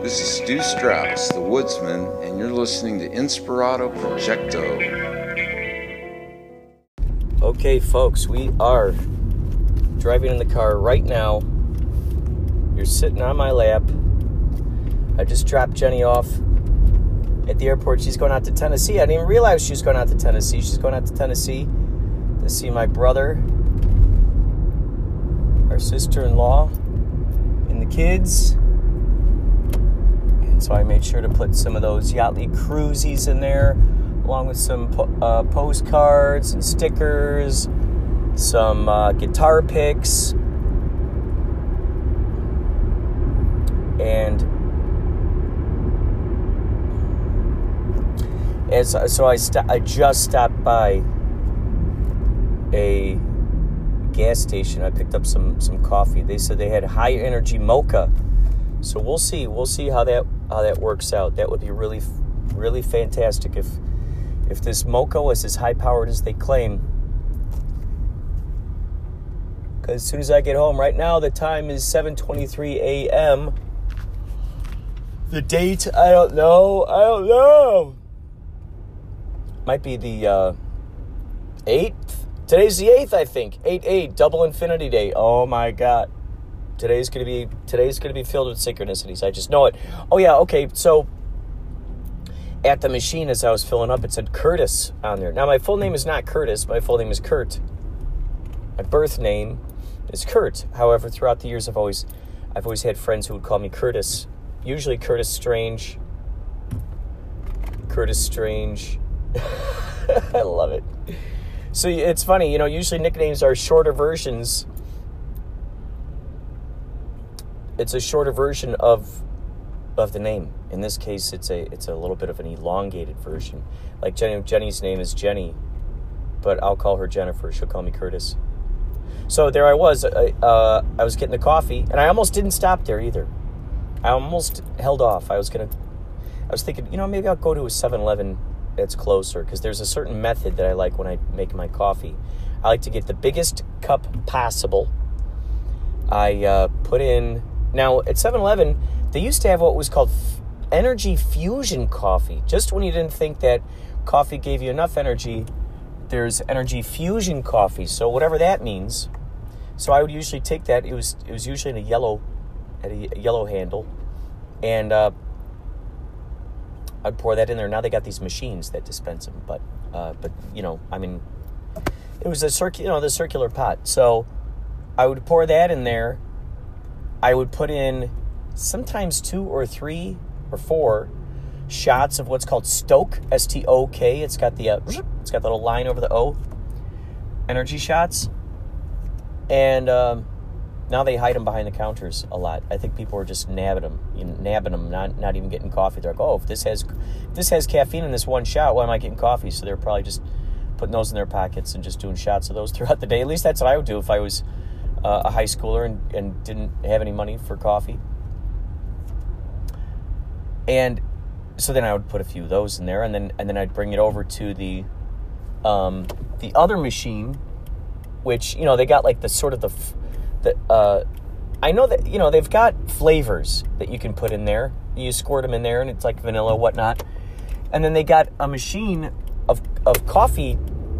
This is Stu Strauss, the Woodsman, and you're listening to Inspirato Projecto. Okay, folks, we are driving in the car right now. You're sitting on my lap. I just dropped Jenny off at the airport. She's going out to Tennessee. I didn't even realize she was going out to Tennessee. She's going out to Tennessee to see my brother, our sister-in-law, and the kids. So I made sure to put some of those Yachtly Cruisies in there, along with some postcards and stickers, some guitar picks, and I just stopped by a gas station. I picked up some coffee. They said they had high energy mocha. So we'll see how that works out. That would be really, really fantastic if this mocha was as high powered as they claim. Because as soon as I get home, right now the time is 7:23 a.m. The date, I don't know. Might be the 8th. Today's the 8th, I think. 8/8, double infinity day. Oh my God. Today's gonna be filled with synchronicities. I just know it. Oh yeah, okay. So at the machine, as I was filling up, it said Curtis on there. Now my full name is not Curtis. My full name is Kurt. My birth name is Kurt. However, throughout the years, I've always had friends who would call me Curtis. Usually Curtis Strange. Curtis Strange. I love it. So it's funny, usually nicknames are shorter versions. It's a shorter version of the name. In this case, it's a little bit of an elongated version. Like Jenny's name is Jenny, but I'll call her Jennifer. She'll call me Curtis. So there I was. I was getting the coffee, and I almost didn't stop there either. I almost held off. I was thinking, maybe I'll go to a 7-Eleven that's closer, because there's a certain method that I like when I make my coffee. I like to get the biggest cup possible. I put in... Now, at 7-Eleven, they used to have what was called energy fusion coffee. Just when you didn't think that coffee gave you enough energy, there's energy fusion coffee. So whatever that means. So I would usually take that. It was usually in a yellow handle, and I'd pour that in there. Now they got these machines that dispense them, but it was the circular pot. So I would pour that in there. I would put in sometimes 2 or 3 or 4 shots of what's called Stok, S-T-O-K. It's got the little line over the O. Energy shots. And now they hide them behind the counters a lot. I think people are just nabbing them, not even getting coffee. They're like, oh, if this has caffeine in this one shot, why am I getting coffee? So they're probably just putting those in their pockets and just doing shots of those throughout the day. At least that's what I would do if I was a high schooler and didn't have any money for coffee. And so then I would put a few of those in there, and then I'd bring it over to the other machine, which they got like the sort of the I know that they've got flavors that you can put in there. You squirt them in there, and it's like vanilla, whatnot. And then they got a machine of coffee,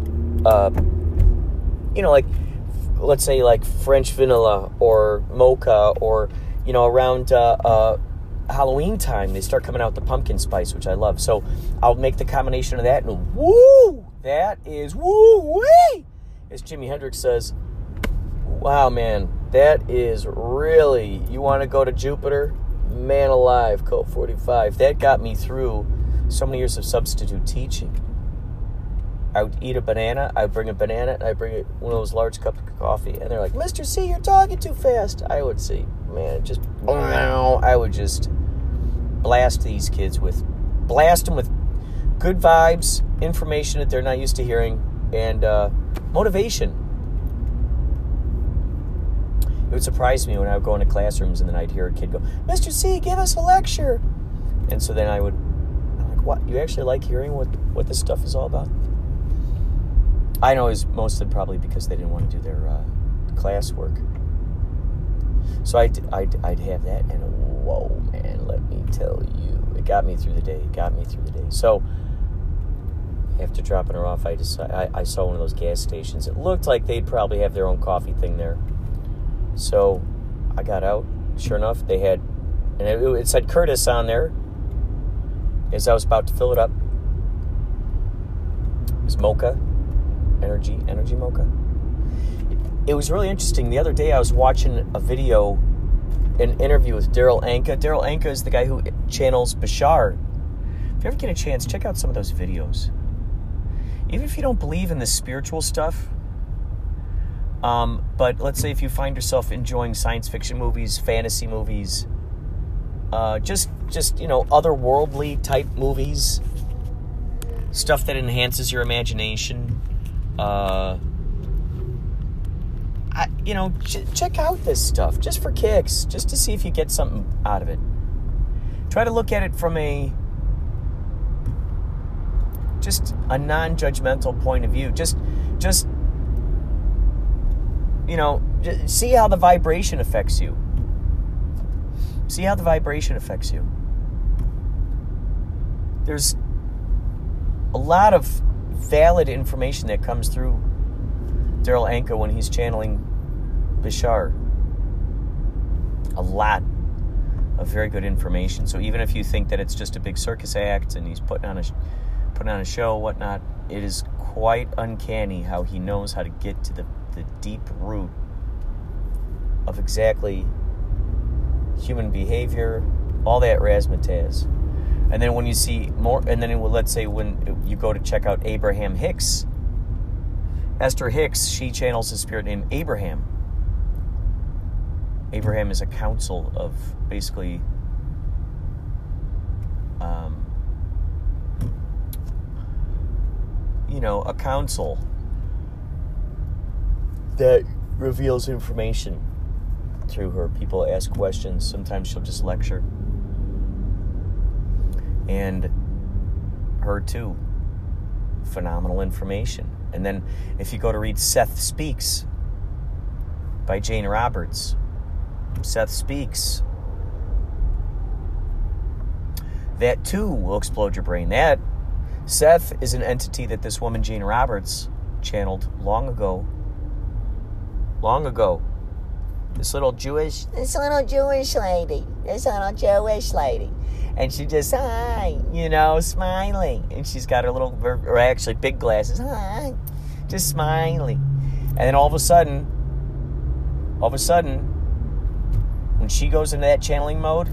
like, let's say like French vanilla or mocha, or around Halloween time they start coming out with the pumpkin spice, which I love. So I'll make the combination of that, and woo, that is woo-wee, as Jimi Hendrix says. Wow, man, that is really, you want to go to Jupiter? Man alive, Code 45. That got me through so many years of substitute teaching. I would eat a banana, I would bring a banana, and I'd bring one of those large cups of coffee, and they're like, Mr. C, you're talking too fast. I would say, man, I would just blast these kids with good vibes, information that they're not used to hearing, and motivation. It would surprise me when I would go into classrooms and then I'd hear a kid go, Mr. C, give us a lecture. And so then I'm like, what? You actually like hearing what this stuff is all about? I know it's mostly probably because they didn't want to do their classwork. So I'd have that, and whoa, man, let me tell you, it got me through the day. So after dropping her off, I saw one of those gas stations. It looked like they'd probably have their own coffee thing there. So I got out. Sure enough, they had, and it said Curtis on there. As I was about to fill it up, it was mocha, energy mocha. It was really interesting. The other day I was watching an interview with Daryl Anka. Daryl Anka is the guy who channels Bashar. If you ever get a chance, check out some of those videos. Even if you don't believe in the spiritual stuff, but let's say if you find yourself enjoying science fiction movies, fantasy movies, just otherworldly type movies, stuff that enhances your imagination, check out this stuff just for kicks, just to see if you get something out of it. Try to look at it from a non-judgmental point of view. Just see how the vibration affects you. There's a lot of valid information that comes through Daryl Anka when he's channeling Bashar. A lot of very good information. So even if you think that it's just a big circus act and he's putting on a show, whatnot, it is quite uncanny how he knows how to get to the deep root of exactly human behavior, all that razzmatazz. And then when you see more, and then let's say when you go to check out Abraham Hicks, Esther Hicks, she channels a spirit named Abraham. Abraham is a council of basically a council that reveals information through her. People ask questions. Sometimes she'll just lecture. And her too. Phenomenal information. And then if you go to read Seth Speaks by Jane Roberts, Seth Speaks, that too will explode your brain. Seth is an entity that this woman, Jane Roberts, channeled long ago. This little Jewish lady. And she just, hi, smiling. And she's got her little, or actually big glasses. Hi, just smiling. And then all of a sudden, when she goes into that channeling mode,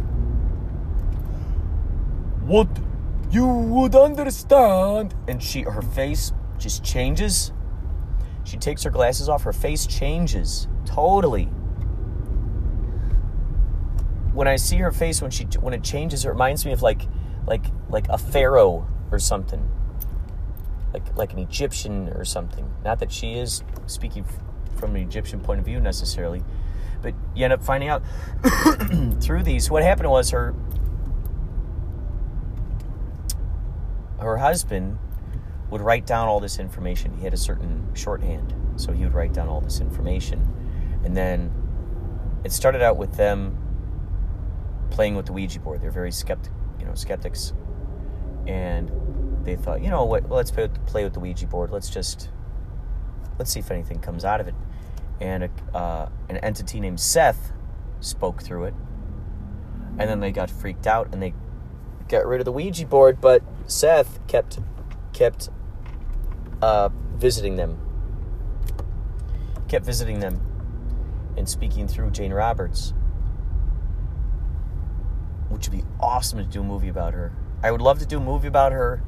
what you would understand. And her face just changes. She takes her glasses off. Her face changes totally. When I see her face, when it changes, it reminds me of like a pharaoh or something, like an Egyptian or something. Not that she is speaking from an Egyptian point of view necessarily, but you end up finding out through these. What happened was her husband would write down all this information. He had a certain shorthand, so he would write down all this information, and then it started out with them playing with the Ouija board. They're very skeptics, and they thought, what? Let's play with the Ouija board. Let's see if anything comes out of it. And an entity named Seth spoke through it, and then they got freaked out and they got rid of the Ouija board. But Seth kept visiting them, and speaking through Jane Roberts. Which would be awesome to do a movie about her. I would love to do a movie about her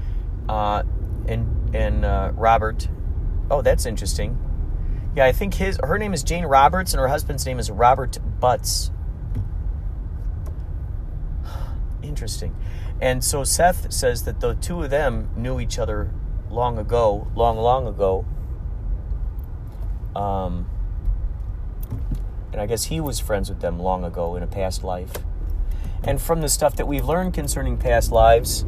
and Robert. Oh, that's interesting. Yeah, I think her name is Jane Roberts and her husband's name is Robert Butts. Interesting. And so Seth says that the two of them knew each other long ago. And I guess he was friends with them long ago in a past life. And from the stuff that we've learned concerning past lives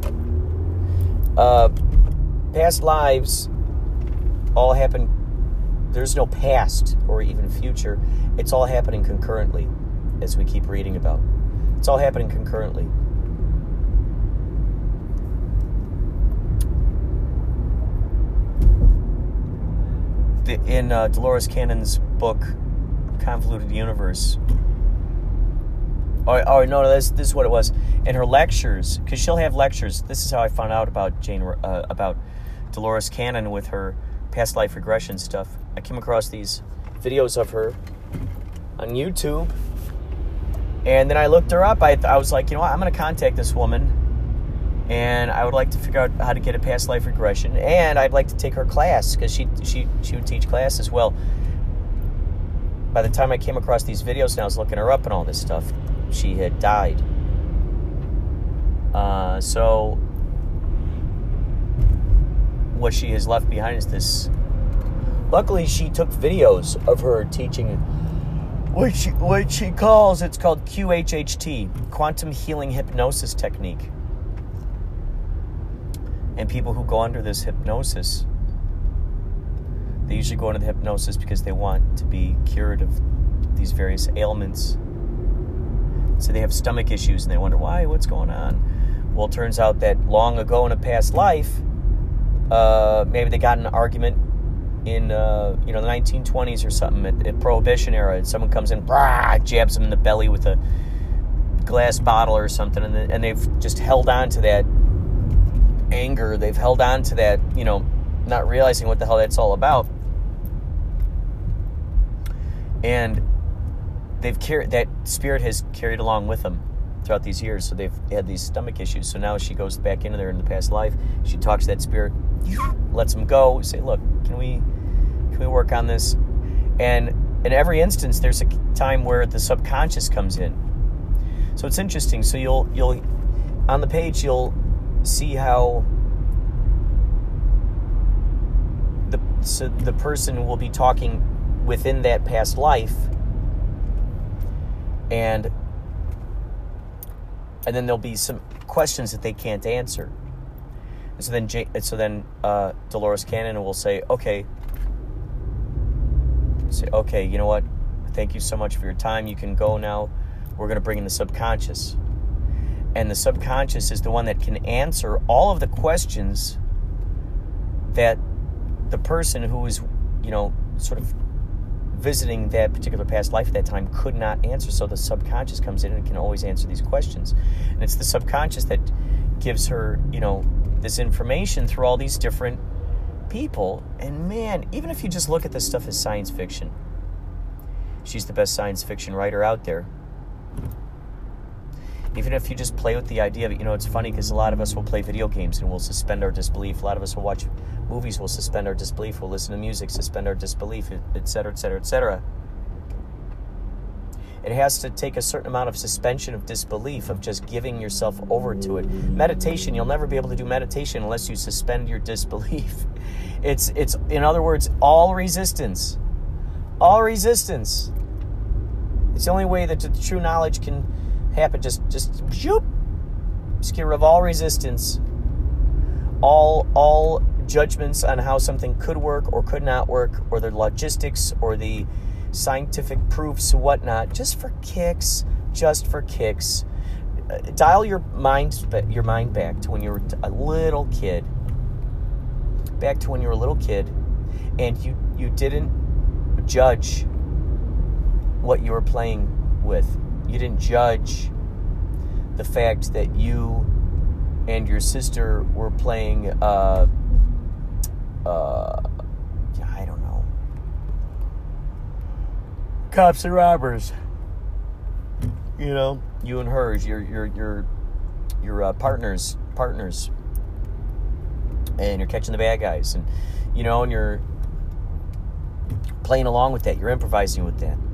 all happen. There's no past or even future. It's all happening concurrently. as we keep reading about. It's all happening concurrently. In Dolores Cannon's book, Convoluted Universe. Oh no, this is what it was. In her lectures, because she'll have lectures. This is how I found out about about Dolores Cannon with her past life regression stuff. I came across these videos of her on YouTube, and then I looked her up. I was like, you know what, I'm going to contact this woman, and I would like to figure out how to get a past life regression, and I'd like to take her class, because she would teach class as well. By the time I came across these videos and I was looking her up and all this stuff, she had died. So what she has left behind is this. Luckily, she took videos of her teaching what she calls, it's called QHHT, Quantum Healing Hypnosis Technique. And people who go under this hypnosis, they usually go into the hypnosis because they want to be cured of these various ailments. So they have stomach issues and they wonder why, what's going on? Well, it turns out that long ago in a past life, maybe they got in an argument in the 1920s or something at Prohibition era, and someone comes in, jabs them in the belly with a glass bottle or something, and they've just held on to that anger. They've held on to that, not realizing what the hell that's all about. And that spirit has carried along with them throughout these years. So they've had these stomach issues. So now she goes back into there in the past life. She talks to that spirit, lets them go, say, look, can we work on this? And in every instance, there's a time where the subconscious comes in. So it's interesting. So you'll on the page, you'll see how the person will be talking within that past life, and then there'll be some questions that they can't answer. And so then Dolores Cannon will say, okay, you know what? Thank you so much for your time. You can go now. We're going to bring in the subconscious. And the subconscious is the one that can answer all of the questions that the person who is, sort of visiting that particular past life at that time could not answer. So the subconscious comes in and can always answer these questions. And it's the subconscious that gives her, this information through all these different people. And man, even if you just look at this stuff as science fiction, she's the best science fiction writer out there. Even if you just play with the idea of it, it's funny because a lot of us will play video games and we'll suspend our disbelief. A lot of us will watch movies, we'll suspend our disbelief. We'll listen to music, suspend our disbelief, etc., etc., etc. It has to take a certain amount of suspension of disbelief, of just giving yourself over to it. Meditation, you'll never be able to do meditation unless you suspend your disbelief. It's in other words, all resistance. All resistance. It's the only way that the true knowledge can happen. Just get rid of all resistance, all judgments on how something could work or could not work, or the logistics or the scientific proofs and whatnot, just for kicks. Dial your mind back to when you were a little kid. Back to when you were a little kid, and you didn't judge what you were playing with. You didn't judge the fact that you and your sister were playing, I don't know, cops and robbers. You and hers, your partners, and you're catching the bad guys, and and you're playing along with that. You're improvising with that.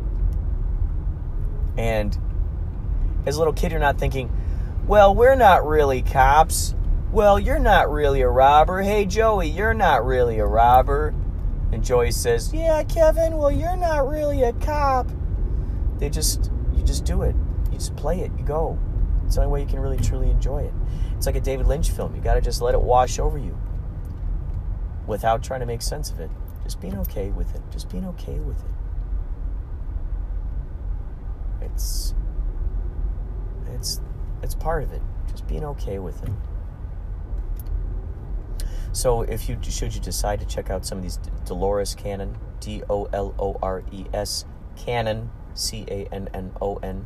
And as a little kid, you're not thinking, well, we're not really cops. Well, you're not really a robber. Hey, Joey, you're not really a robber. And Joey says, yeah, Kevin, well, you're not really a cop. You just do it. You just play it. You go. It's the only way you can really, truly enjoy it. It's like a David Lynch film. You got to just let it wash over you without trying to make sense of it. Just being okay with it. Just being okay with it. it's part of it. Just being okay with it. So should you decide to check out some of these Dolores Cannon, Dolores Cannon, Cannon.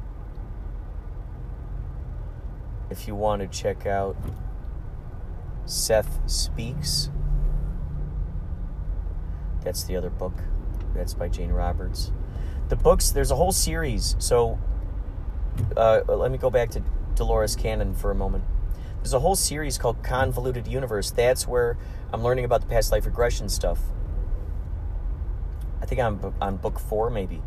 If you want to check out Seth Speaks, that's the other book. That's by Jane Roberts. The books, there's a whole series. So let me go back to Dolores Cannon for a moment. There's a whole series called Convoluted Universe. That's where I'm learning about the past life regression stuff. I think I'm on book 4, maybe.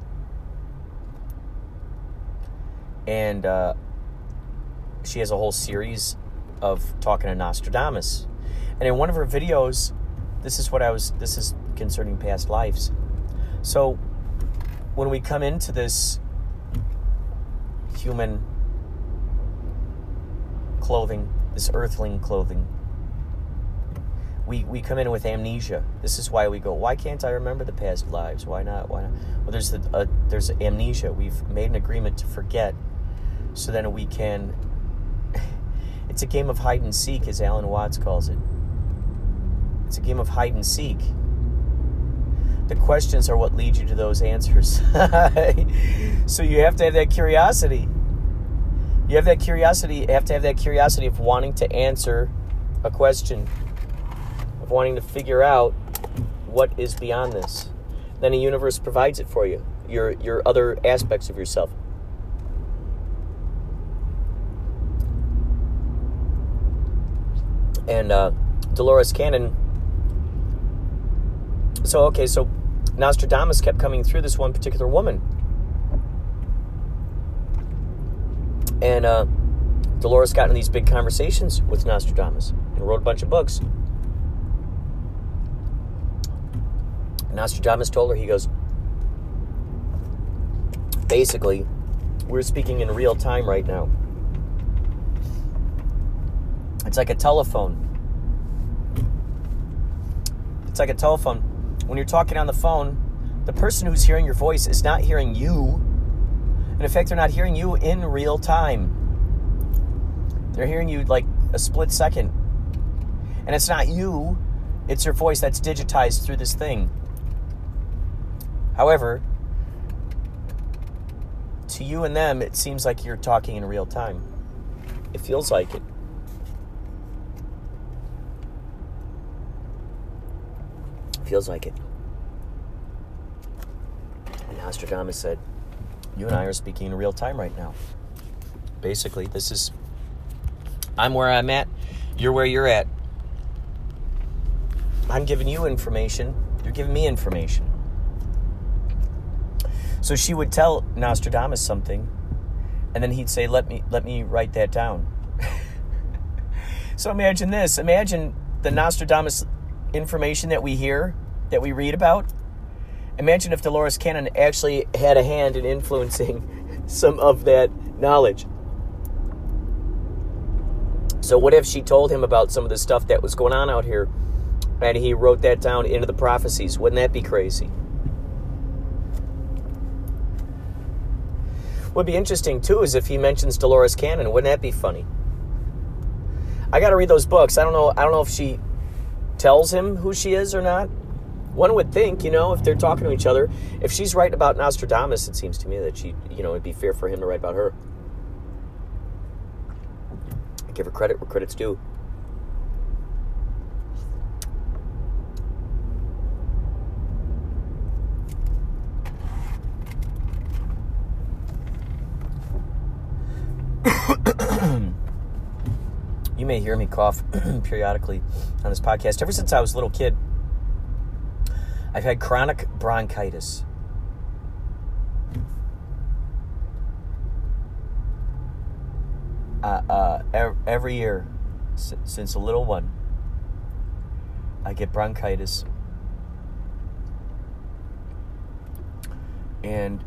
And she has a whole series of talking to Nostradamus. And in one of her videos, this is concerning past lives. So when we come into this human clothing, this earthling clothing, we come in with amnesia. This is why we go, why can't I remember the past lives? Why not? Well, there's amnesia. We've made an agreement to forget, so then we can. It's a game of hide and seek, as Alan Watts calls it. It's a game of hide and seek. The questions are what lead you to those answers. So you have to have that curiosity. You have that curiosity. You have to have that curiosity of wanting to answer a question, of wanting to figure out what is beyond this. Then the universe provides it for you. Your other aspects of yourself. And Dolores Cannon. So Nostradamus kept coming through this one particular woman. And Dolores got in these big conversations with Nostradamus and wrote a bunch of books. Nostradamus told her, he goes, basically, we're speaking in real time right now. It's like a telephone. It's like a telephone. When you're talking on the phone, the person who's hearing your voice is not hearing you. And in fact, they're not hearing you in real time. They're hearing you like a split second. And it's not you, it's your voice that's digitized through this thing. However, to you and them, it seems like you're talking in real time. It feels like it. Feels like it. And Nostradamus said, you and I are speaking in real time right now. Basically, I'm where I'm at, you're where you're at. I'm giving you information, you're giving me information. So she would tell Nostradamus something, and then he'd say, let me write that down. So imagine this. Imagine the Nostradamus information that we hear, that we read about. Imagine if Dolores Cannon actually had a hand in influencing some of that knowledge. So what if she told him about some of the stuff that was going on out here, and he wrote that down into the prophecies? Wouldn't that be crazy? Would be interesting too is if he mentions Dolores Cannon. Wouldn't that be funny? I got to read those books. I don't know if she tells him who she is or not. One would think, if they're talking to each other, if she's right about Nostradamus, it seems to me that it'd be fair for him to write about her. Give her credit where credit's due. You may hear me cough periodically on this podcast. Ever since I was a little kid, I've had chronic bronchitis. Every year since a little one, I get bronchitis. And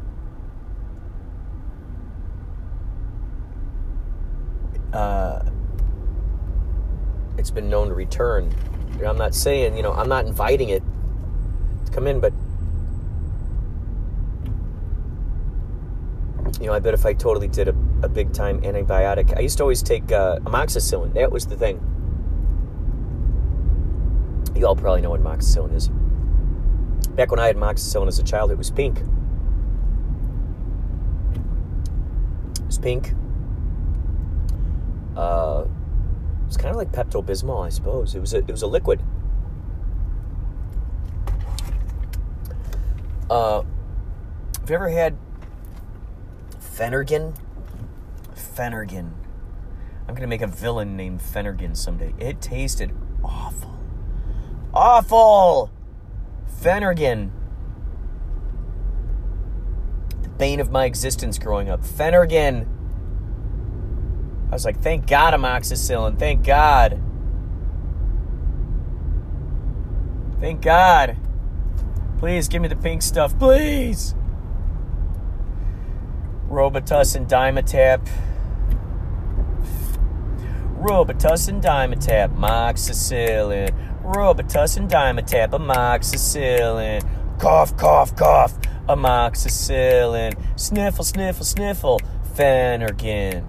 it's been known to return. I'm not saying, I'm not inviting it to come in, but, I bet if I totally did a big-time antibiotic, I used to always take amoxicillin. That was the thing. You all probably know what amoxicillin is. Back when I had amoxicillin as a child, it was pink. It was pink. It's kind of like Pepto-Bismol, I suppose. It was a liquid. Have you ever had Phenergan? Phenergan. I'm going to make a villain named Phenergan someday. It tasted awful. Awful! Phenergan. The bane of my existence growing up. Phenergan. I was like, thank God amoxicillin. Thank God. Thank God. Please give me the pink stuff. Please. Robitussin Dimetapp. Robitussin Dimetapp. Amoxicillin. Robitussin Dimetapp. Amoxicillin. Cough, cough, cough. Amoxicillin. Sniffle, sniffle, sniffle. Phenergan.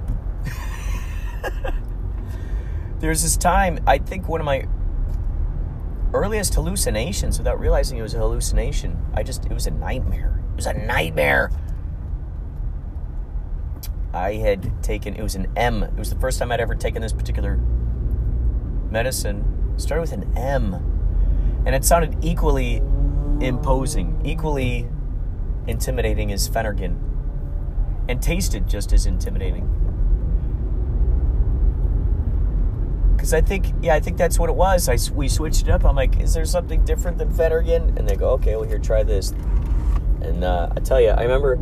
There's this time, I think one of my earliest hallucinations, without realizing it was a hallucination, it was a nightmare. It was a nightmare. I had taken, it was an M. It was the first time I'd ever taken this particular medicine. It started with an M. And it sounded equally imposing, equally intimidating as Phenergan. And tasted just as intimidating. Because I think that's what it was. We switched it up. I'm like, is there something different than Phenergan? And they go, okay, well, here, try this. And I tell you, I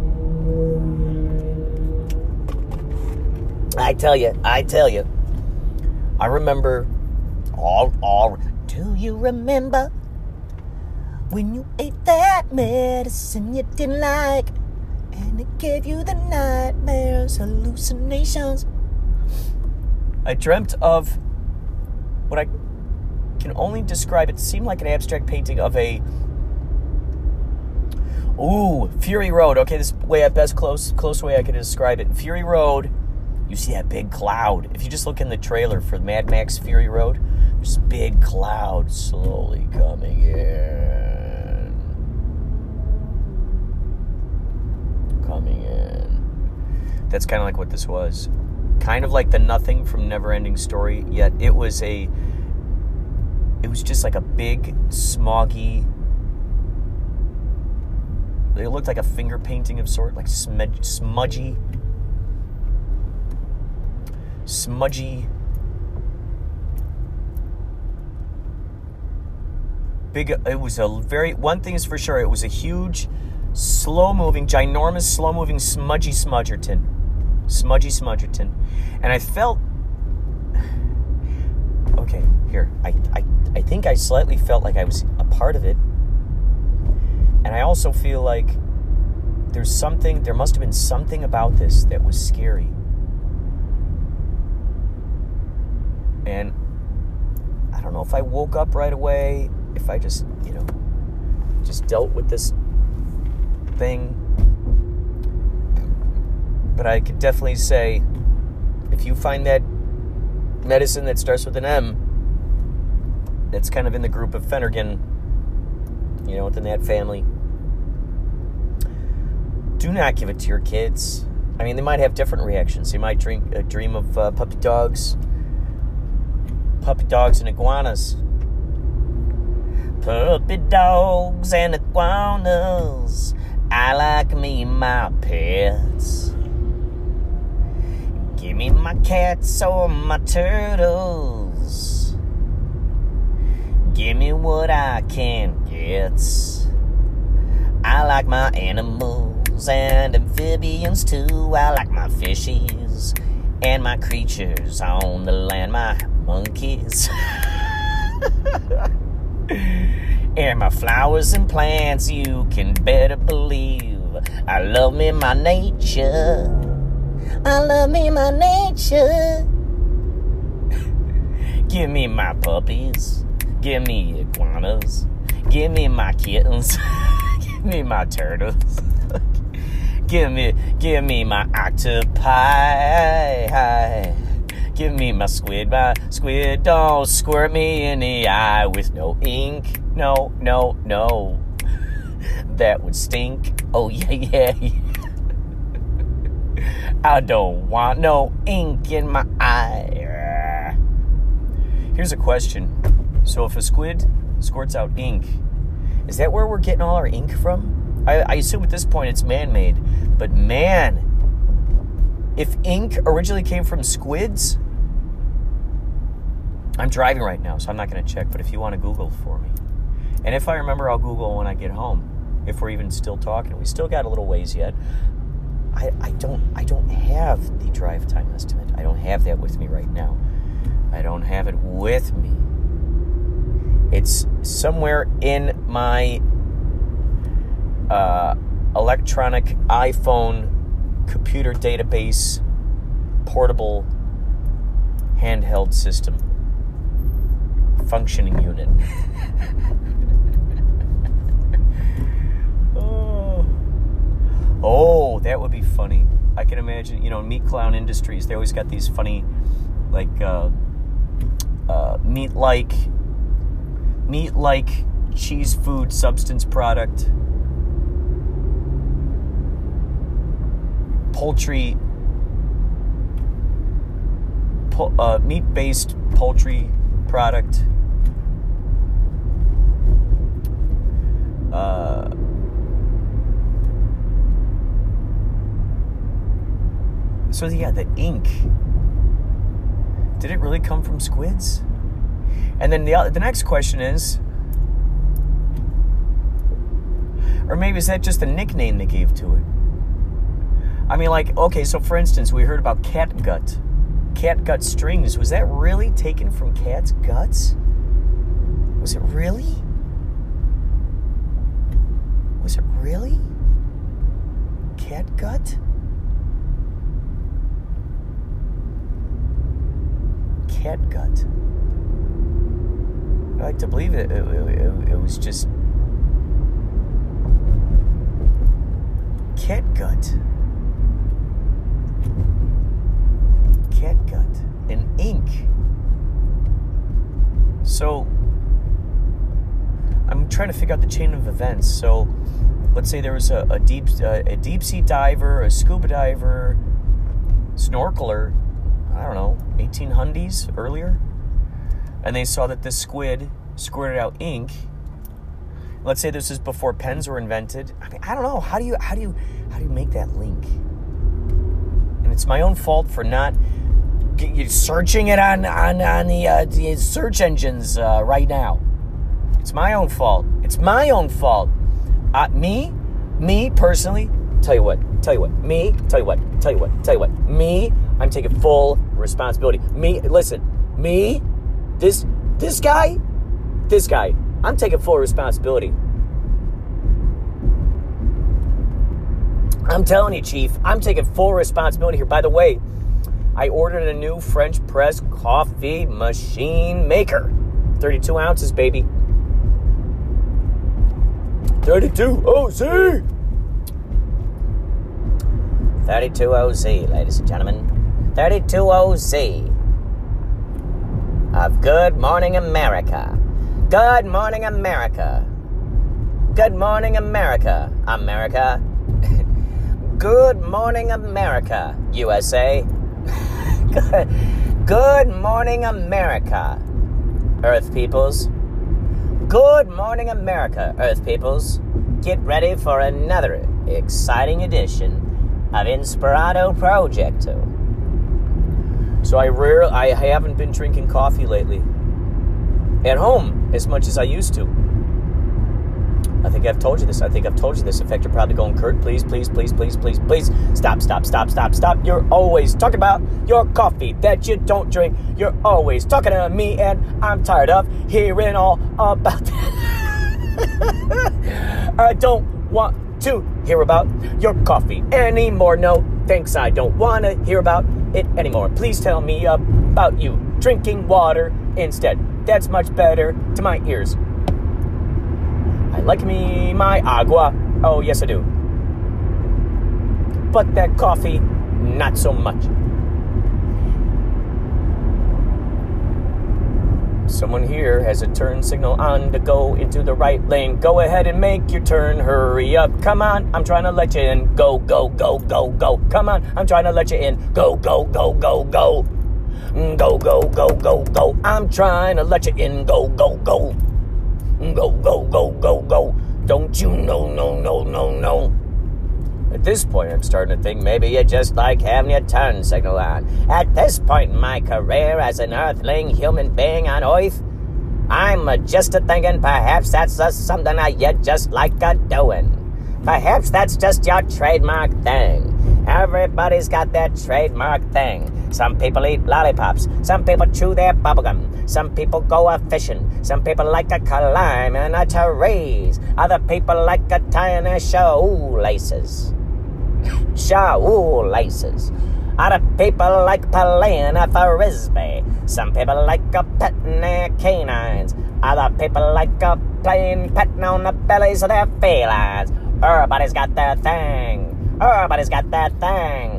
remember all. Do you remember when you ate that medicine you didn't like, and it gave you the nightmares, hallucinations? I dreamt of what I can only describe. It seemed like an abstract painting of a Fury Road. Okay, this way at best close way I could describe it. Fury Road, you see that big cloud. If you just look in the trailer for Mad Max Fury Road, there's a big cloud slowly coming in. That's kind of like what this was. Kind of like the Nothing from Neverending Story, yet it was just like a big, smoggy, it looked like a finger painting of sort, like smudgy. Big, it was one thing is for sure, it was a huge, slow-moving, ginormous, slow-moving, smudgy smudgerton. And I felt, okay, here, I think I slightly felt like I was a part of it. And I also feel like there must have been something about this that was scary. And I don't know if I woke up right away, if I just dealt with this thing. But I could definitely say, if you find that medicine that starts with an M, that's kind of in the group of Phenergan, within that family, do not give it to your kids. I mean, they might have different reactions. They might dream of puppy dogs and iguanas. Puppy dogs and iguanas, I like me my pets. Give me my cats or my turtles. Give me what I can get. I like my animals and amphibians too. I like my fishies and my creatures on the land, my monkeys. And my flowers and plants, you can better believe. I love me my nature. I love me my nature. Give me my puppies. Give me iguanas. Give me my kittens. Give me my turtles. Give me my octopi. Give me my squid. My squid don't squirt me in the eye with no ink. No. That would stink. Oh, yeah. I don't want no ink in my eye. Here's a question. So if a squid squirts out ink, is that where we're getting all our ink from? I assume at this point it's man-made. But man, if ink originally came from squids... I'm driving right now, so I'm not going to check. But if you want to Google for me. And if I remember, I'll Google when I get home. If we're even still talking. We still got a little ways yet. I don't have the drive time estimate. I don't have that with me right now. I don't have it with me. It's somewhere in my electronic iPhone computer database portable handheld system functioning unit. Oh, that would be funny. I can imagine, Meat Clown Industries, they always got these funny, like, meat-like cheese food substance product, poultry, meat-based poultry product, so yeah, the ink, did it really come from squids? And then the next question is, or maybe is that just a nickname they gave to it? I mean, like, okay, so for instance, we heard about catgut strings. Was that really taken from cat's guts? Was it really? Catgut? Catgut. I like to believe it was just catgut and ink. So I'm trying to figure out the chain of events. So let's say there was a deep sea diver, a scuba diver, snorkeler, I don't know, 1800s earlier, and they saw that this squid squirted out ink. Let's say this is before pens were invented. I mean, I don't know. How do you make that link? And it's my own fault for not searching it on the search engines right now. It's my own fault. Me personally. Tell you what. Me, I'm taking full responsibility. This guy, I'm taking full responsibility. I'm telling you, Chief, I'm taking full responsibility here. By the way, I ordered a new French press coffee machine maker. 32 ounces, baby. 32 OZ, ladies and gentlemen. 32 OZ of Good Morning America. Good morning, America. Good morning, America. America. Good morning, America, USA. Good morning, America, Earth peoples. Good morning, America, Earth peoples. Get ready for another exciting edition of Inspirato Projecto. So I haven't been drinking coffee lately at home as much as I used to. I think I've told you this. In fact, you're probably going, Kurt, please. Stop. You're always talking about your coffee that you don't drink. You're always talking to me, and I'm tired of hearing all about that. I don't want to hear about your coffee anymore. No, thanks. I don't want to hear about it anymore. Please tell me about you drinking water instead. That's much better to my ears. I like me my agua. Oh, yes, I do. but that coffee, not so much. Someone here has a turn signal on to go into the right lane. Go ahead and make your turn. Hurry up. Come on, I'm trying to let you in. Go, go, go, go, go. Come on, I'm trying to let you in. Go, go, go, go, go. Go, go, go, go, go. I'm trying to let you in. Go, go, go. Go, go, go, go, go. Don't you know, no, no, no, no. At this point, I'm starting to think maybe you just like having your turn signal on. At this point in my career as an earthling human being on Earth, I'm just thinking perhaps that's just something that you just like doing. Perhaps that's just your trademark thing. Everybody's got their trademark thing. Some people eat lollipops. Some people chew their bubblegum. Some people go a-fishing. Some people like a climb and a trees. Other people like a tying their shoelaces. Shoelaces. Other people like playing a frisbee. Some people like a petting their canines. Other people like a petting on the bellies of their felines. Everybody's got their thing. Everybody's got their thing.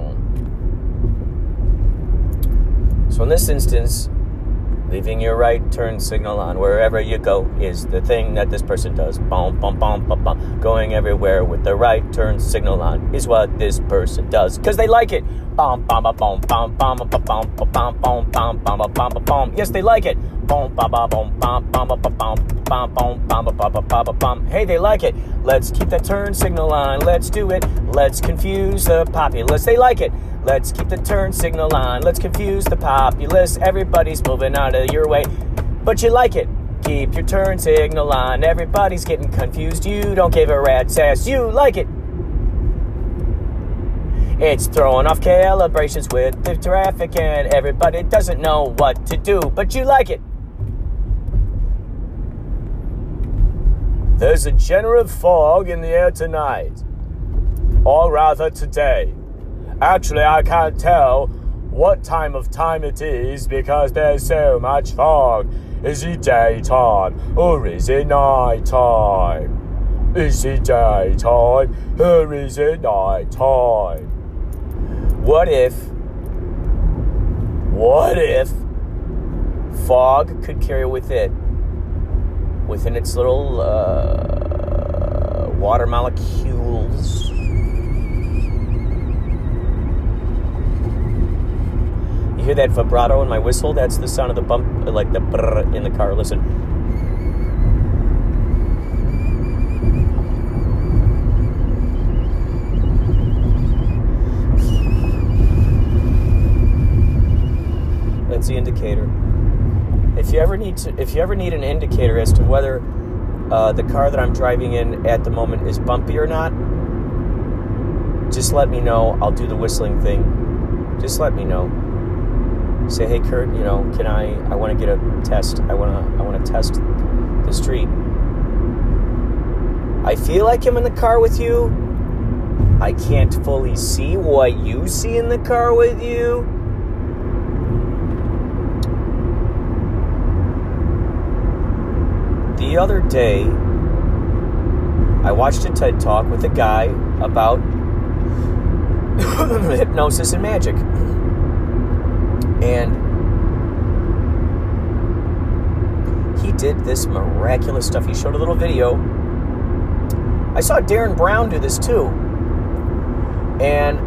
So in this instance, leaving your right turn signal on wherever you go is the thing that this person does. Boom, boom, boom, boom, boom. Going everywhere with the right turn signal on is what this person does because they like it. Boom, boom, boom, boom, boom, boom, boom, boom, boom, boom, boom, boom, boom, boom. Yes, they like it. Boom, boom, boom, boom, boom, boom, boom, boom, boom, boom, boom, boom, boom. Hey, they like it. Let's keep that turn signal on. Let's do it. Let's confuse the populace. They like it. Let's keep the turn signal on. Let's confuse the populace. Everybody's moving out of your way, but you like it. Keep your turn signal on. Everybody's getting confused. You don't give a rat's ass. You like it. It's throwing off calibrations with the traffic and everybody doesn't know what to do, but you like it. There's a generative fog in the air tonight, or rather today. Actually, I can't tell what time it is because there's so much fog. Is it daytime or is it nighttime? Is it daytime or is it nighttime? What if fog could carry within its little water molecules You hear that vibrato in my whistle? That's the sound of the bump, like the brrr in the car. Listen. That's the indicator. If you ever need an indicator as to whether the car that I'm driving in at the moment is bumpy or not, just let me know. I'll do the whistling thing. Just let me know. Say, hey Kurt, can I want to get a test. I want to test the street. I feel like I'm in the car with you. I can't fully see what you see in the car with you. The other day, I watched a TED Talk with a guy about hypnosis and magic. And he did this miraculous stuff. He showed a little video. I saw Darren Brown do this too. And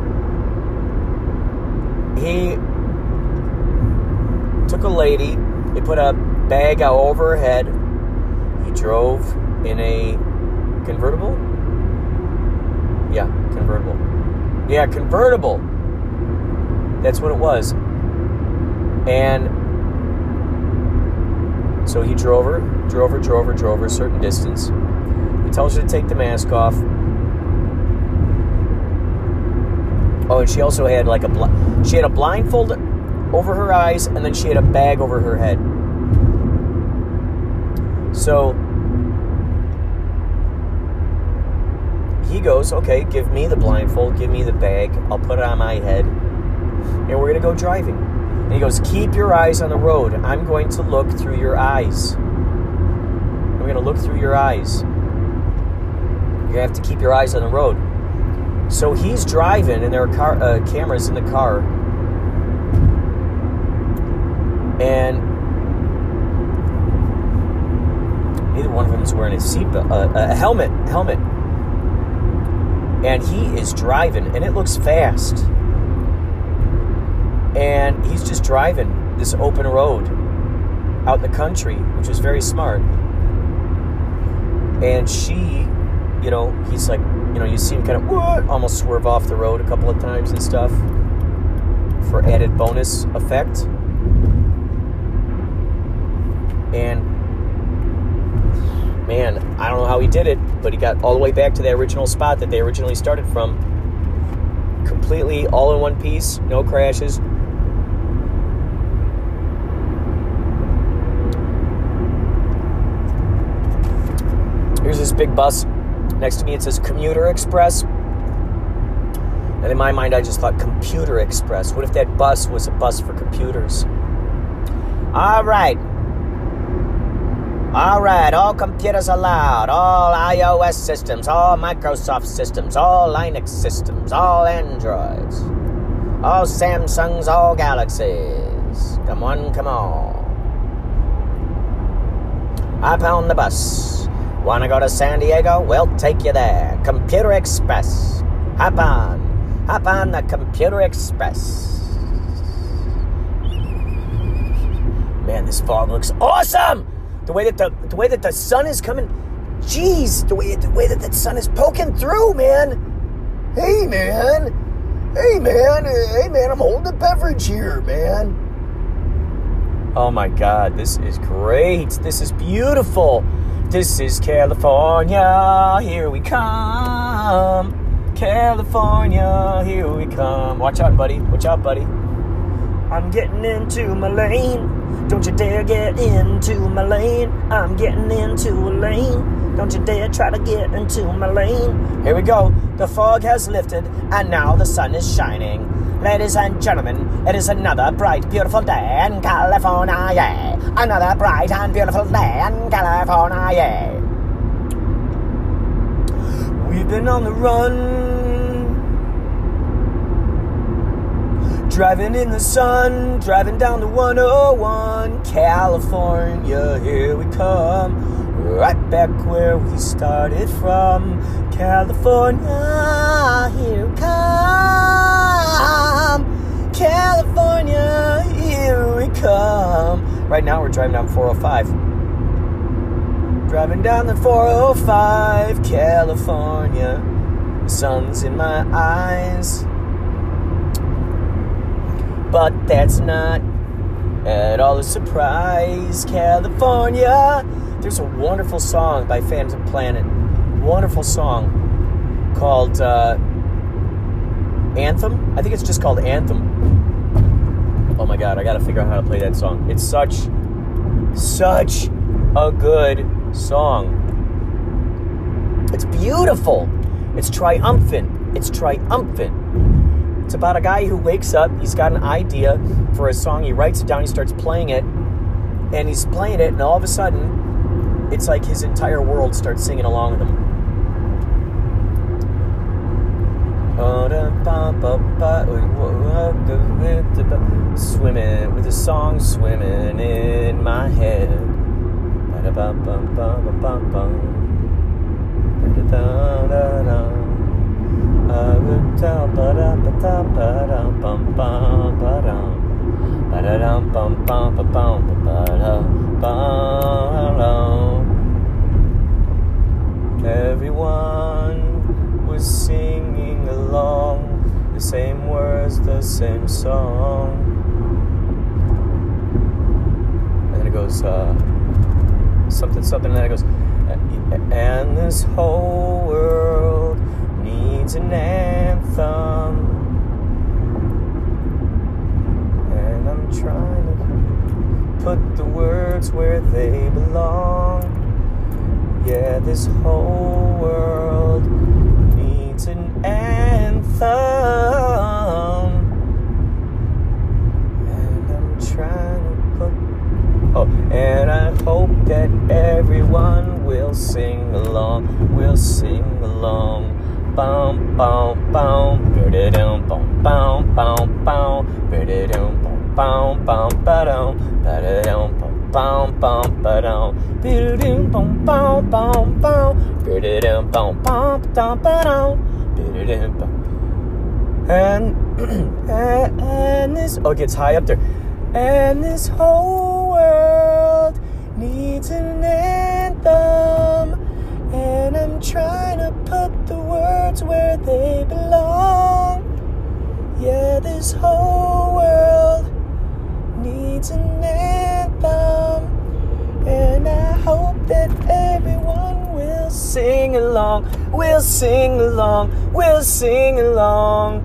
he took a lady, he put a bag out over her head. He drove in a convertible? Yeah, convertible. Yeah, convertible. That's what it was. And so he drove her a certain distance. He tells her to take the mask off. Oh, and she also had like she had a blindfold over her eyes, and then she had a bag over her head. So he goes, okay, give me the blindfold, give me the bag, I'll put it on my head, and we're going to go driving. And he goes, keep your eyes on the road. I'm going to look through your eyes. I'm going to look through your eyes. You have to keep your eyes on the road. So he's driving, and there are cameras in the car, and neither one of them is wearing a seatbelt, a helmet, and he is driving, and it looks fast, and he's just driving this open road out in the country, which was very smart. And she, he's like, you see him kind of almost swerve off the road a couple of times and stuff for added bonus effect. And man, I don't know how he did it, but he got all the way back to the original spot that they originally started from. Completely all in one piece, no crashes. Here's this big bus. Next to me it says Commuter Express. And in my mind I just thought Computer Express. What if that bus was a bus for computers? All right, all computers allowed, all iOS systems, all Microsoft systems, all Linux systems, all Androids, all Samsungs, all Galaxies. Come on. Hop on the bus. Wanna go to San Diego? We'll take you there. Computer Express. Hop on the Computer Express. Man, this fog looks awesome. The way that the sun is coming, jeez, the way that the sun is poking through, man. Hey man, I'm holding a beverage here, man. Oh my God, this is great. This is beautiful. This is California, here we come. California, here we come. Watch out, buddy. I'm getting into my lane. Don't you dare get into my lane. I'm getting into a lane. Don't you dare try to get into my lane. Here we go. The fog has lifted, and now the sun is shining. Ladies and gentlemen, it is another bright, beautiful day in California, yeah. Another bright and beautiful day in California, yeah. We've been on the run, driving in the sun, driving down the 101. California, here we come, right back where we started from. California, here we come. California, here we come. Right now we're driving down 405. Driving down the 405, California. The sun's in my eyes. But that's not at all a surprise. California. There's a wonderful song by Phantom Planet. Wonderful song called Anthem. I think it's just called Anthem. Oh my God, I gotta figure out how to play that song. It's such a good song. It's beautiful. It's triumphant. It's about a guy who wakes up, he's got an idea for a song, he writes it down, he starts playing it, and he's playing it, and all of a sudden, it's like his entire world starts singing along with him. Swimming with a song swimming in my head. Everyone was singing along, the same words, the same song. And then it goes something, and then it goes, and this whole world needs an anthem, and I'm trying to put the words where they belong. Yeah, this whole world needs an anthem, and I'm trying to put... Oh, and I hope that everyone will sing along, bum bum bum, ba-da-dum bum bum bum bum, ba-da-dum bum bum ba-dum, ba-da-dum bum bum ba-dum, ba-da-dum bum bum bum bum, ba-da-dum bum bum ba-dum, ba-da-dum bum. And this, oh, it gets high up there. And this whole world needs an anthem, and I'm trying to put the words where they belong. Yeah, this whole world needs an anthem, and I hope that everyone will sing along. We'll sing along. We'll sing along.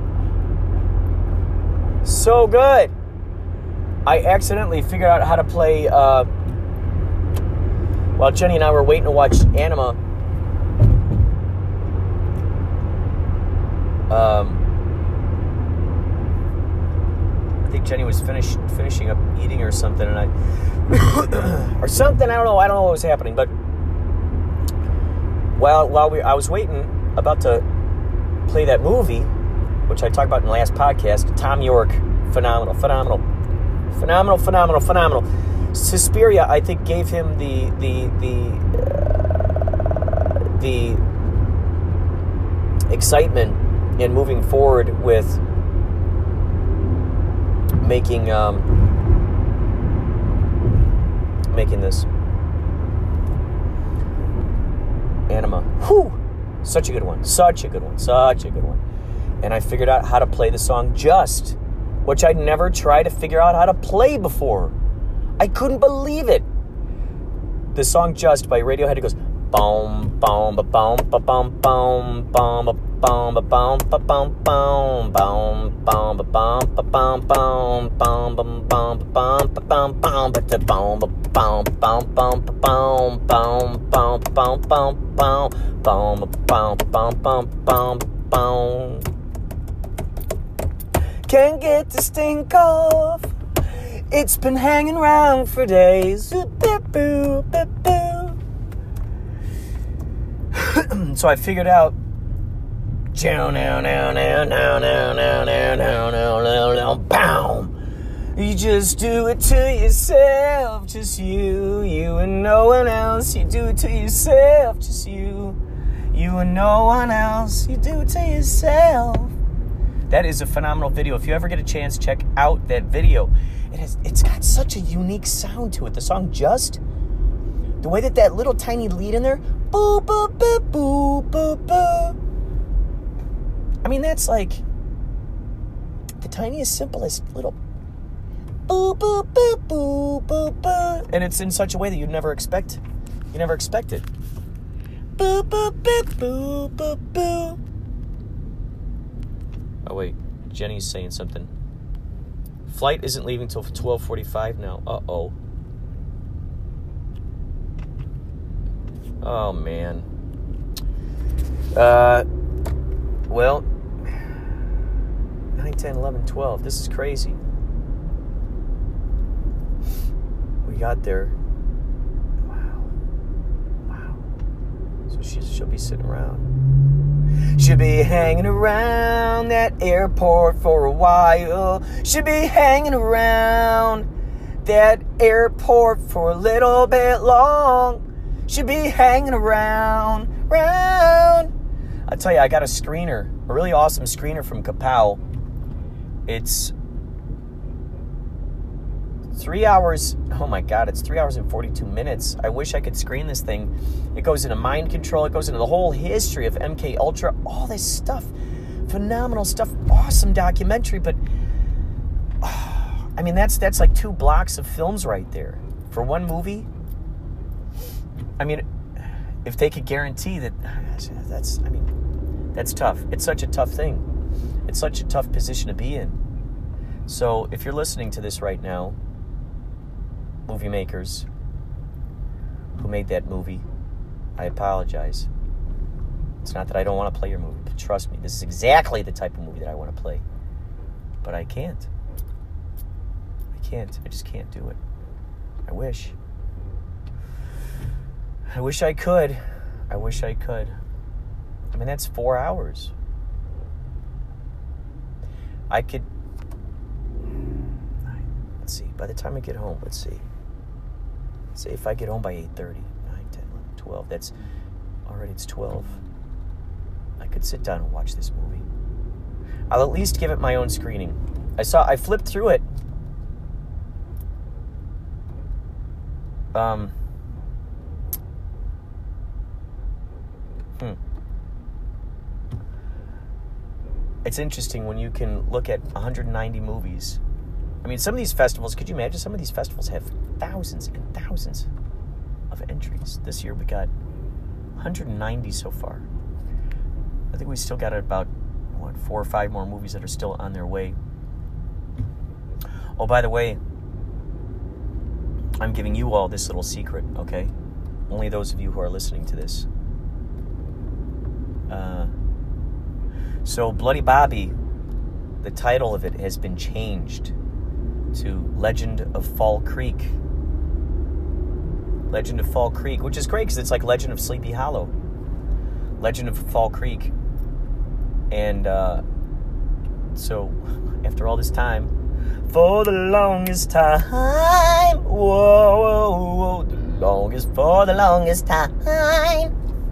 So good. I accidentally figured out how to play, while Jenny and I were waiting to watch Anima. I think Jenny was finishing up eating or something, and or something, I don't know what was happening, but while I was waiting, about to play that movie, which I talked about in the last podcast, Tom York, phenomenal. Suspiria, I think, gave him the excitement in moving forward with making this Anima. Whew! Such a good one. And I figured out how to play the song Just, which I'd never tried to figure out how to play before. I couldn't believe it. The song Just by Radiohead, it goes boom, boom, ba boom, ba boom, boom, boom, ba boom, ba boom, ba boom, boom, boom, boom, ba boom, ba boom, boom, boom, boom, boom, ba boom, ba boom, boom, ba da boom, ba boom, boom, boom, ba boom, boom, boom, boom, boom, boom, boom, boom, boom, boom, boom, boom. Can't get this thing off. It's been hanging around for days. So I figured out. You just do it to yourself, just you and no one else. You do it to yourself, just you and no one else. You do it to yourself. That is a phenomenal video. If you ever get a chance, check out that video. It's got such a unique sound to it. The song Just, the way that little tiny lead in there, boo, boo, boo, boo, boo, boo. I mean, that's like the tiniest, simplest little boo, boo, boo, boo, boo, boo. And it's in such a way that you'd never expect. You never expect it. Boo, boo, boo, boo, boo, boo. Oh, wait. Jenny's saying something. Flight isn't leaving till 12:45 now. Uh-oh. Oh, man. Well, 9, 10, 11, 12. This is crazy. We got there. Wow. So she'll be sitting around. She'll be hanging around that airport for a while. She'll be hanging around that airport for a little bit long. She'll be hanging around. I tell you, I got a screener, a really awesome screener from Kapow. It's 3 hours. Oh my God, it's 3 hours and 42 minutes. I wish I could screen this thing. It goes into mind control. It goes into the whole history of MK Ultra. All this stuff. Phenomenal stuff. Awesome documentary. But, I mean, that's like 2 blocks of films right there. For one movie. I mean, if they could guarantee that, that's tough. It's such a tough thing. It's such a tough position to be in. So, if you're listening to this right now, movie makers who made that movie, I apologize. It's not that I don't want to play your movie, but trust me, this is exactly the type of movie that I want to play. But I can't. I just can't do it. I wish I could. I I mean, that's 4 hours. I could... Let's see. By the time I get home, let's see. Say if I get home by 8:30, 9, 10, 11, 12. That's... Already it's 12. I could sit down and watch this movie. I'll at least give it my own screening. I flipped through it. It's interesting when you can look at 190 movies. I mean, some of these festivals, could you imagine? Some of these festivals have thousands and thousands of entries. This year we got 190 so far. I think we still got about, 4 or 5 more movies that are still on their way. Oh, by the way, I'm giving you all this little secret, okay? Only those of you who are listening to this. So Bloody Bobby, the title of it has been changed to Legend of Fall Creek. Legend of Fall Creek, which is great because it's like Legend of Sleepy Hollow. Legend of Fall Creek. And so after all this time, for the longest time, whoa, for the longest time,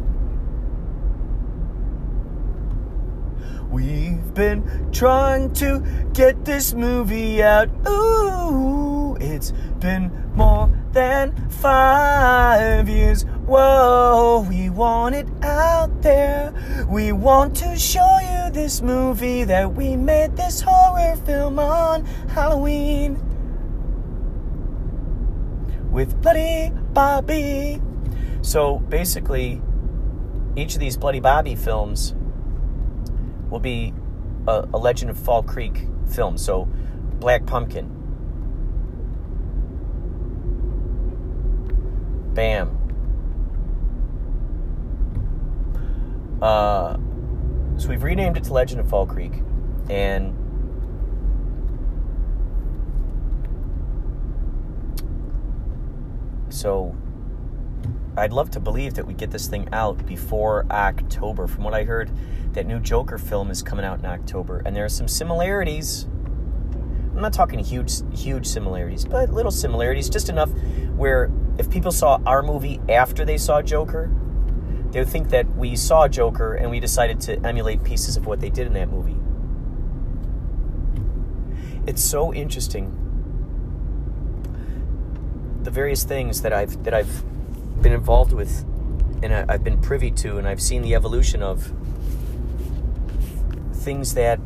we've been trying to get this movie out. Ooh, it's been more than 5 years. Whoa, we want it out there. We want to show you this movie that we made, this horror film on Halloween with Bloody Bobby. So basically, each of these Bloody Bobby films will be a Legend of Fall Creek film. So Black Pumpkin. Bam. So we've renamed it to Legend of Fall Creek, and so I'd love to believe that we get this thing out before October. From what I heard, that new Joker film is coming out in October, and there are some similarities. I'm not talking huge similarities, but little similarities, just enough where if people saw our movie after they saw Joker, they would think that we saw Joker and we decided to emulate pieces of what they did in that movie. It's so interesting, the various things that I've been involved with, and I've been privy to, and I've seen the evolution of things that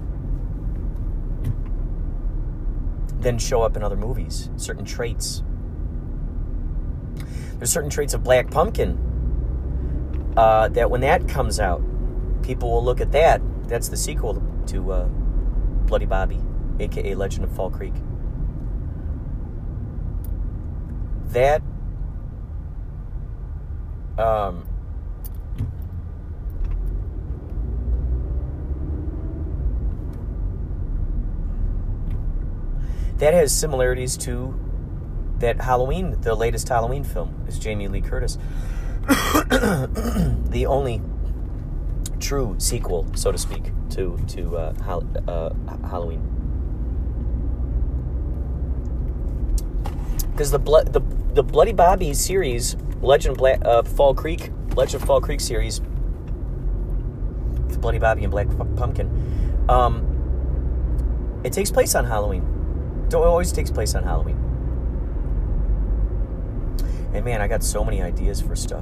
then show up in other movies. Certain traits. There's certain traits of Black Pumpkin that when that comes out, people will look at that. That's the sequel to Bloody Bobby, a.k.a. Legend of Fall Creek. That that has similarities to that Halloween, the latest Halloween film, is Jamie Lee Curtis. The only true sequel, so to speak, to Halloween. Because the Bloody Bobby series, Legend of Fall Creek series, Bloody Bobby and Black Pumpkin, it takes place on Halloween. It always takes place on Halloween. And man, I got so many ideas for stuff.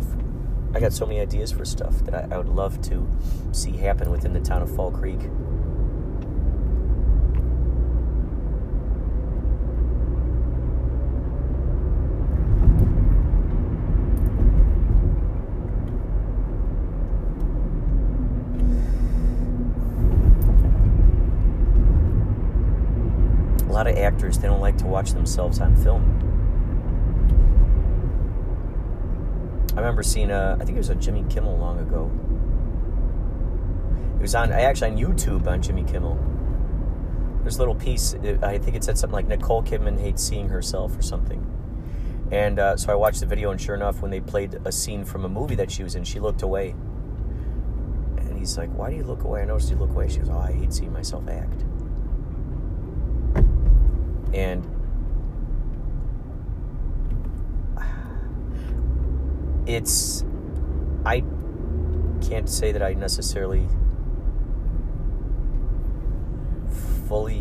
That I would love to see happen within the town of Fall Creek. A lot of actors, they don't like to watch themselves on film. I remember seeing I think it was on Jimmy Kimmel long ago. It was on YouTube on Jimmy Kimmel. There's a little piece, I think it said something like Nicole Kidman hates seeing herself or something. And so I watched the video, and sure enough, when they played a scene from a movie that she was in, she looked away. And And he's like, why do you look away? I noticed you look away. She goes, oh, I hate seeing myself act. And I can't say that I necessarily fully,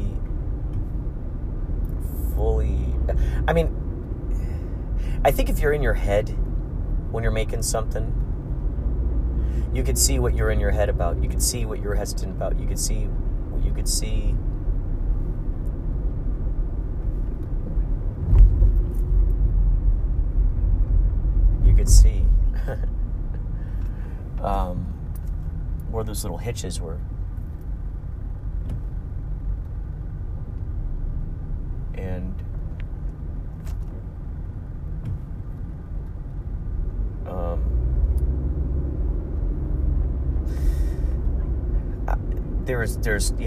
I mean, I think if you're in your head when you're making something, you could see what you're in your head about. You could see what you're hesitant about. You could see. Where those little hitches were. And there was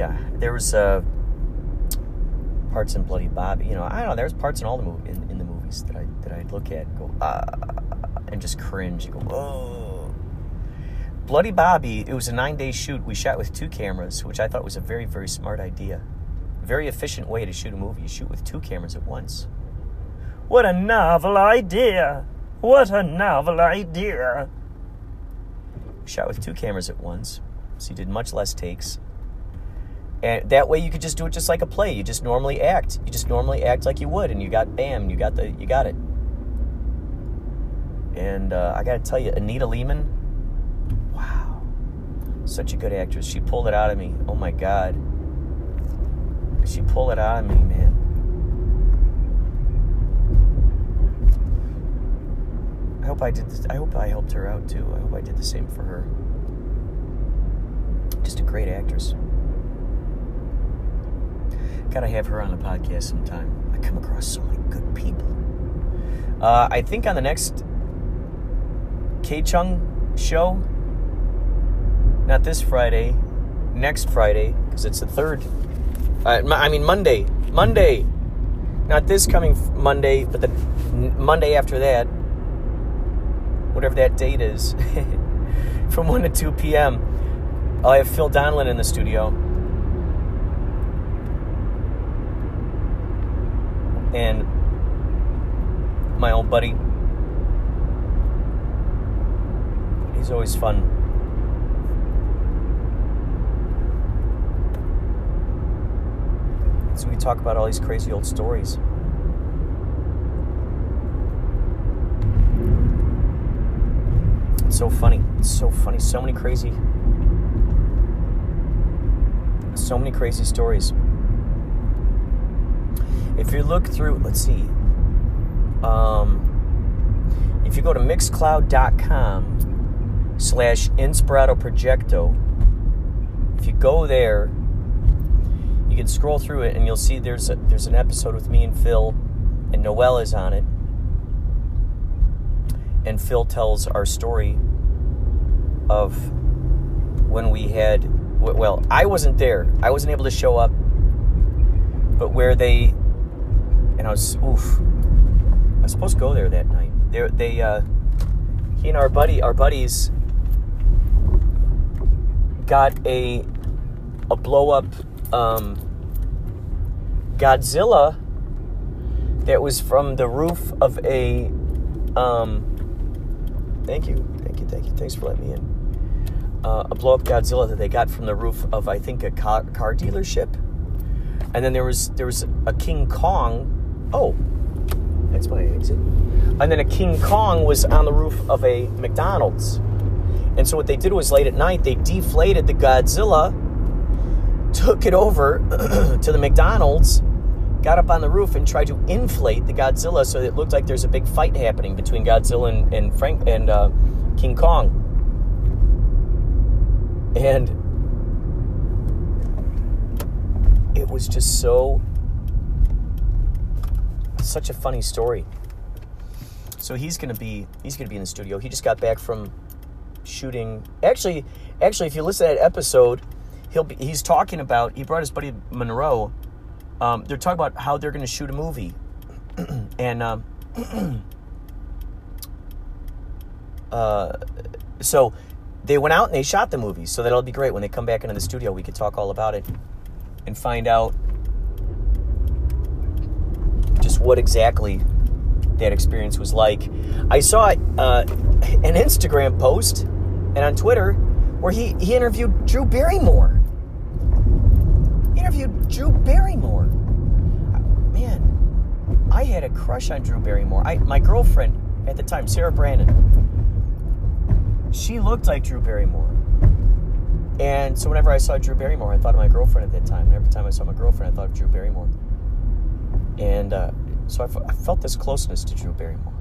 parts in Bloody Bobby. I don't know. There's parts in all the in the movies that I'd look at and go and just cringe and go, oh. Bloody Bobby, it was a 9-day shoot. We shot with 2 cameras, which I thought was a very, very smart idea. Very efficient way to shoot a movie. You shoot with 2 cameras at once. What a novel idea! What a novel idea! We shot with 2 cameras at once, so you did much less takes. And that way you could just do it just like a play. You just normally act. You just normally act like you would, and you got it. And I got to tell you, Anita Lehman, wow, such a good actress. She pulled it out of me. Oh my God, she pulled it out of me, man. I hope I helped her out too. I hope I did the same for her. Just a great actress. Gotta have her on the podcast sometime. I come across so many good people. I think on the next K-Chung show, not this Friday, next Friday, because it's the 3rd. Monday. Not this coming Monday, but the Monday after that, whatever that date is, from 1 to 2 p.m., I'll have Phil Donlin in the studio. And my old buddy, he's always fun. So we talk about all these crazy old stories. It's so funny. So many crazy stories. If you look through, let's see, if you go to mixcloud.com/InspiratoProjecto, if you go there, you can scroll through it and you'll see there's an episode with me and Phil, and Noelle is on it. And Phil tells our story of when we had, well, I wasn't there. I wasn't able to show up, but where they, and I was supposed to go there that night. He and our buddies got a blow up Godzilla that was from the roof of a thank you, thanks for letting me in. A blow up Godzilla that they got from the roof of, I think, a car dealership. And then there was a King Kong. Oh, that's my exit. And then a King Kong was on the roof of a McDonald's. And so what they did was, late at night, they deflated the Godzilla, took it over to the McDonald's, got up on the roof and tried to inflate the Godzilla so that it looked like there's a big fight happening between Godzilla and King Kong. And it was just such a funny story. So he's gonna be in the studio. He just got back from shooting. Actually, if you listen to that episode, he's talking about, he brought his buddy Monroe. They're talking about how they're gonna shoot a movie, and so they went out and they shot the movie, so that'll be great. When they come back into the studio, we could talk all about it and find out just what exactly that experience was like. I saw an Instagram post and on Twitter where he interviewed Drew Barrymore. Man, I had a crush on Drew Barrymore. My girlfriend at the time, Sarah Brandon, she looked like Drew Barrymore. And so whenever I saw Drew Barrymore, I thought of my girlfriend at that time. And every time I saw my girlfriend, I thought of Drew Barrymore. And so I felt this closeness to Drew Barrymore.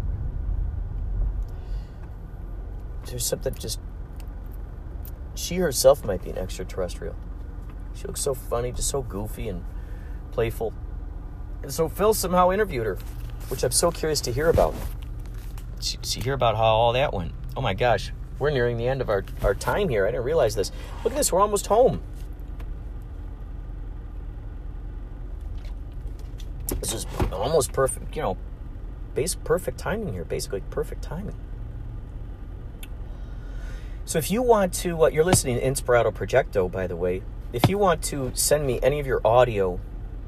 There's something just... She herself might be an extraterrestrial. She looks so funny, just so goofy and playful. And so Phil somehow interviewed her, which I'm so curious to hear about. To hear about how all that went. Oh my gosh, we're nearing the end of our time here. I didn't realize this. Look at this, we're almost home. This is almost perfect, perfect timing here. Basically, perfect timing. So if you want to, you're listening to Inspirato Projecto, by the way. If you want to send me any of your audio,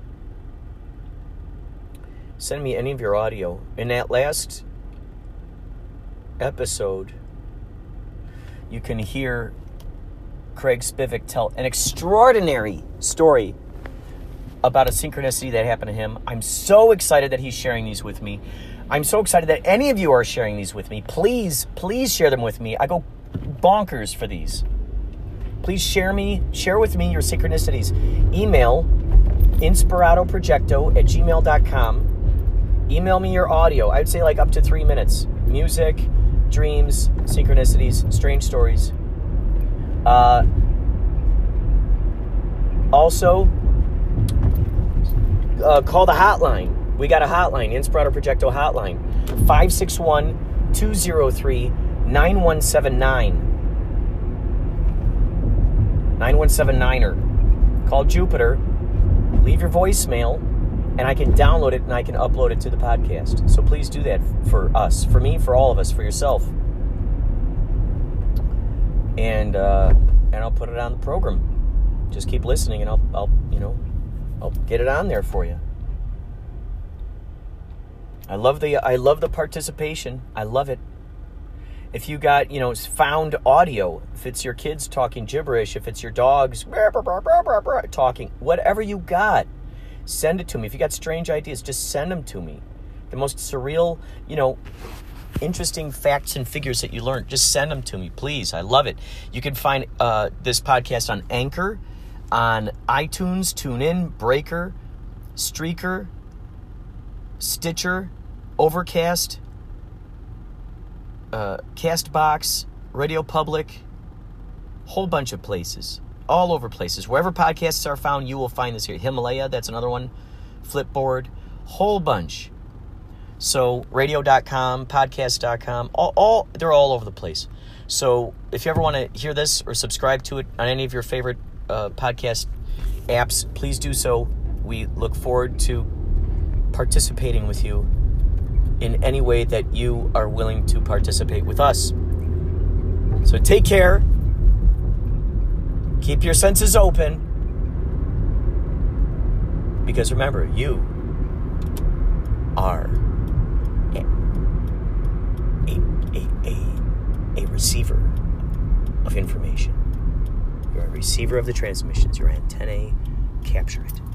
In that last episode, you can hear Craig Spivak tell an extraordinary story about a synchronicity that happened to him. I'm so excited that he's sharing these with me. I'm so excited that any of you are sharing these with me. Please share them with me. I go bonkers for these. Please share with me your synchronicities. Email inspiratoprojecto@gmail.com. Email me your audio. I'd say like up to 3 minutes. Music, dreams, synchronicities, strange stories. Also, call the hotline. We got a hotline, Inspirato Projecto hotline, 561-203-9179. 9179er. Call Jupiter, leave your voicemail, and I can download it and I can upload it to the podcast. So please do that for us, for me, for all of us, for yourself. And I'll put it on the program. Just keep listening and I'll get it on there for you. I love the participation. I love it. If you got, found audio, if it's your kids talking gibberish, if it's your dogs talking, whatever you got, send it to me. If you got strange ideas, just send them to me. The most surreal, interesting facts and figures that you learned, just send them to me, please. I love it. You can find this podcast on Anchor, on iTunes, TuneIn, Breaker, Streaker, Stitcher, Overcast, Castbox, Radio Public, whole bunch of places, all over places. Wherever podcasts are found, you will find this here. Himalaya, that's another one. Flipboard, whole bunch. So radio.com, podcast.com, they're all over the place. So if you ever want to hear this or subscribe to it on any of your favorite podcast apps, please do so. We look forward to participating with you in any way that you are willing to participate with us. So take care. Keep your senses open. Because remember, you are a receiver of information. You're a receiver of the transmissions. Your antennae capture it.